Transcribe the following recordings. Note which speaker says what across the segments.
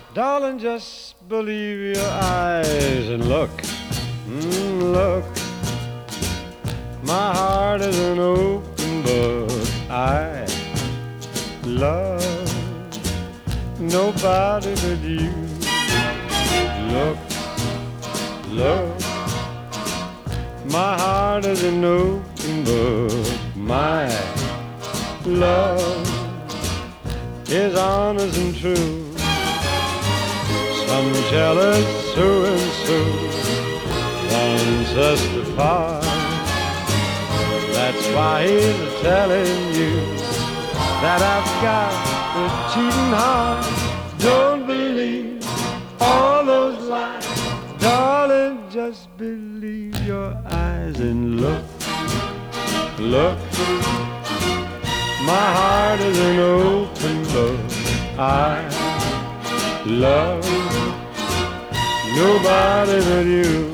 Speaker 1: Darling, just believe your eyes and look, look. My heart is an open book. I love nobody but you. Look, look. My heart is an open book. My love is honest and true. Some jealous so-and-so wants us to part. That's why he's telling you that I've got a cheating heart. Don't believe all those lies, darling, just believe your eyes and look, look. My heart is an open book. I love nobody but you.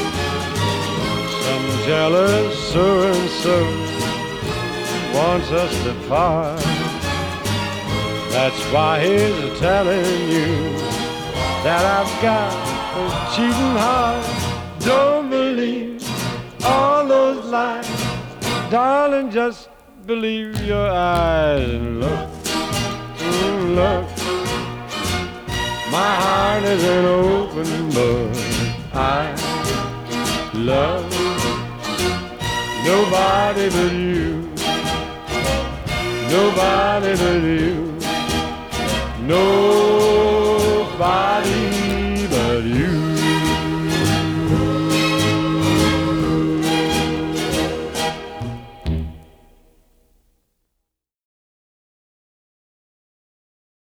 Speaker 1: Some jealous so-and-so wants us to part. That's why he's telling you that I've got a cheating heart. Don't believe all those lies, darling, just believe your eyes and look, look. My heart is an open book. I love nobody but you. Nobody but you. Nobody but you.